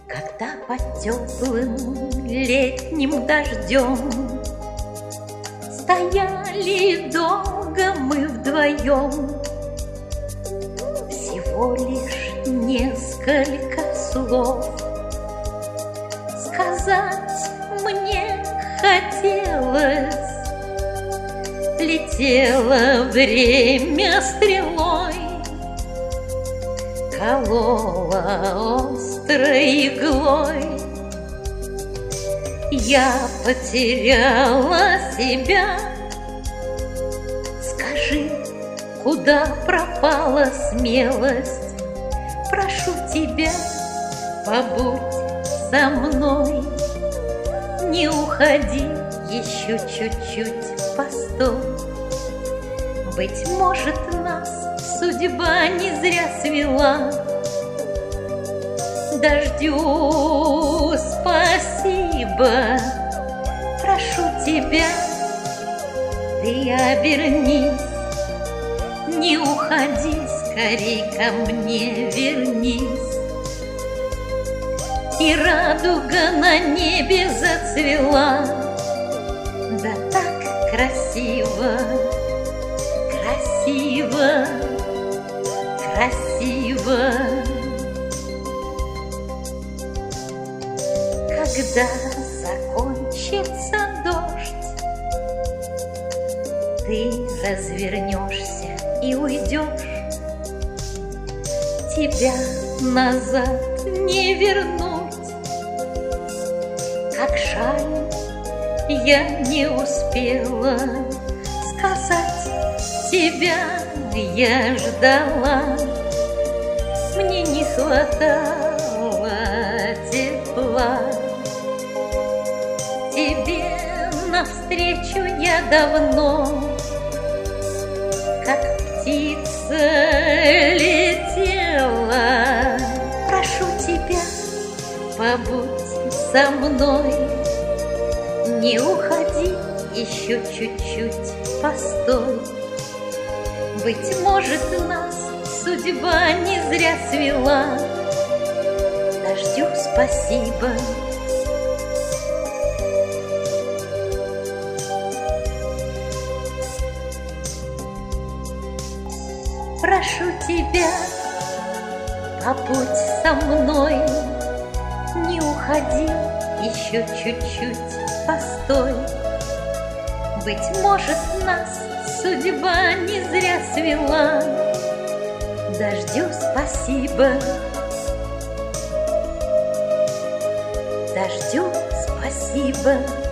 Когда под теплым летним дождем стояли долго мы вдвоем, всего лишь несколько слов сказать мне хотелось. Летело время стрелой, колола острой иглой. Я потеряла себя. Скажи, куда пропала смелость? Прошу тебя, побудь со мной. Не уходи, еще чуть-чуть постой. Быть может, нас судьба не зря свела. Дождю спасибо, прошу тебя, ты обернись. Не уходи, скорей ко мне вернись. И радуга на небе зацвела, да так красиво, красиво, красиво. Когда закончится дождь, ты развернешься и уйдешь. Тебя назад не вернуть. Как жаль, я не успела сказать, тебя я ждала. Мне не хватало тепла. Тебе навстречу я давно, как птица, летела. Прошу тебя, побудь со мной. Не уходи, еще чуть-чуть постой. Быть может, нас судьба не зря свела. Дождю спасибо. Прошу тебя, побудь со мной. Не уходи, еще чуть-чуть постой. Быть может, нас судьба не зря свела. Дождю спасибо. Дождю спасибо.